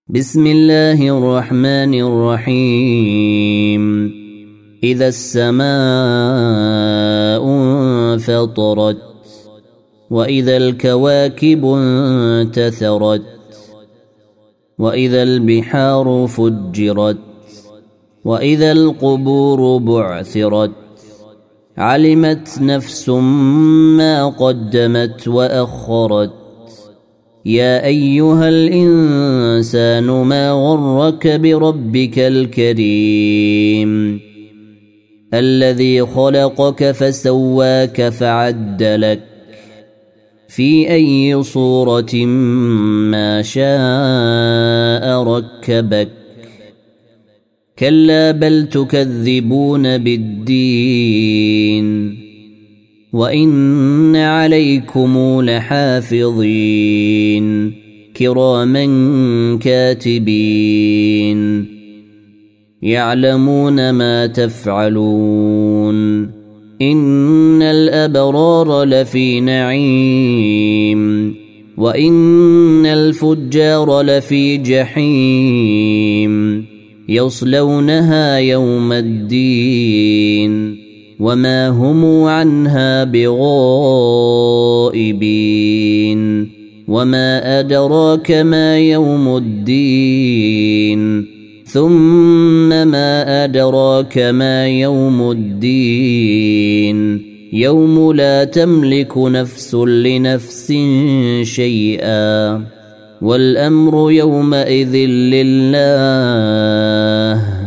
بسم الله الرحمن الرحيم. إذا السماء انفطرت وإذا الكواكب انتثرت وإذا البحار فجرت وإذا القبور بعثرت علمت نفس ما قدمت وأخرت. يا أيها الإنسان ما غرك بربك الكريم الذي خلقك فسواك فعدلك في أي صورة ما شاء ركبك. كلا بل تكذبون بالدين وإن عليكم لحافظين كراما كاتبين يعلمون ما تفعلون. إن الأبرار لفي نعيم وإن الفجار لفي جحيم يصلونها يوم الدين وما هم عنها بغائبين. وما أدراك ما يوم الدين ثم ما أدراك ما يوم الدين يوم لا تملك نفس لنفس شيئا والأمر يومئذ لله